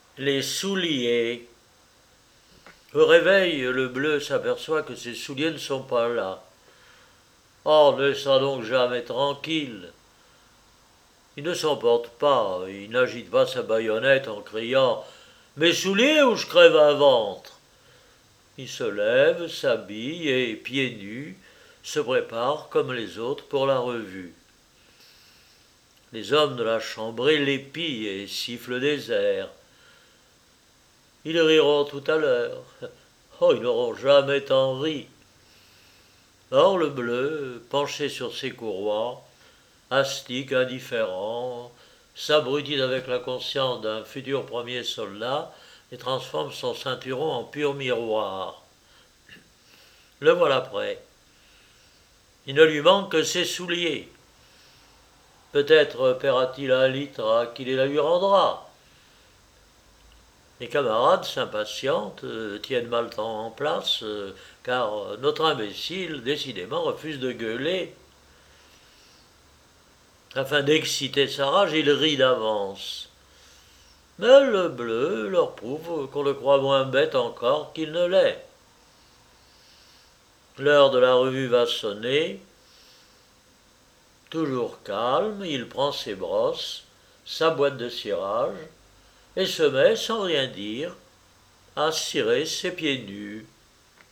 Les souliers. Au réveil, le bleu s'aperçoit que ses souliers ne sont pas là. Oh, ne sera donc jamais tranquille. Il ne s'emporte pas, il n'agite pas sa baïonnette en criant Mes souliers ou je crève un ventre. Il se lève, s'habille et, pieds nus, se prépare comme les autres pour la revue. Les hommes de la chambrée l'épient et sifflent des airs. Ils riront tout à l'heure. Oh, ils n'auront jamais tant ri. Or le bleu, penché sur ses courroies, astique, indifférent, s'abrutit avec la conscience d'un futur premier soldat et transforme son ceinturon en pur miroir. Le voilà prêt. Il ne lui manque que ses souliers. Peut-être paiera-t-il un litre à qui les la lui rendra. Les camarades s'impatientent, tiennent mal le temps en place, car notre imbécile, décidément, refuse de gueuler. Afin d'exciter sa rage, il rit d'avance. Mais le bleu leur prouve qu'on le croit moins bête encore qu'il ne l'est. L'heure de la revue va sonner. Toujours calme, il prend ses brosses, sa boîte de cirage, et se met, sans rien dire, à cirer ses pieds nus.